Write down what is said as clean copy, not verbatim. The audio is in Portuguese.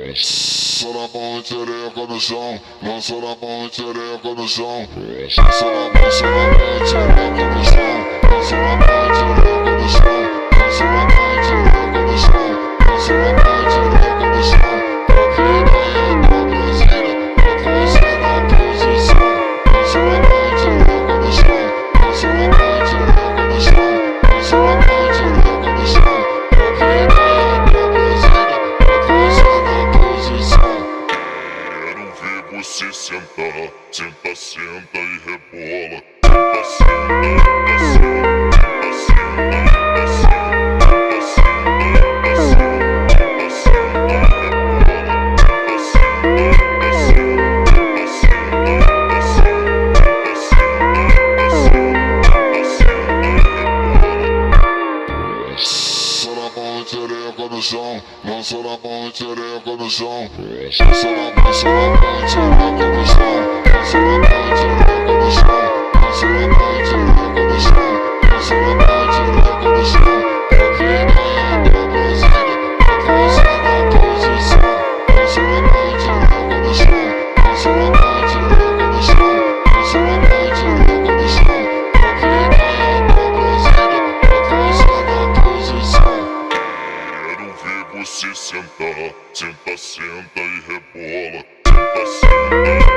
Lança na mão e xereca no chão, lança na mão e xereca no chão, lança na mão e xereca no chão, lança na mão e xereca no chão, lança na mão e xereca no chão, lança na mão e xereca no chão. A vida é da Brasília, pra você na posição. Lança na mão e xereca no chão, lança na mão e xereca no chão, lança na mão e xereca no chão. A vida é da Brasília, pra você na posição. Quero ver você sentar, senta, senta e rebola. Senta, senta, senta, senta, senta, senta, senta, senta e rebola. Senta, senta, senta, senta, senta, senta, senta e rebola. Lança na mão e xereca no chão, lança na mão e xereca no chão, lança na mão e xereca no chão, lança na mão e xereca no chão, lança na mão e xereca no chão, lança na mão e xereca no chão. A vida é da Brasília, pra você na posição. Lança na mão e xereca no chão, lança na mão e xereca no chão, lança na mão e xereca no chão. A vida é da Brasília, pra você na posição. Quero ver você sentar, senta, senta e rebola. Senta, senta.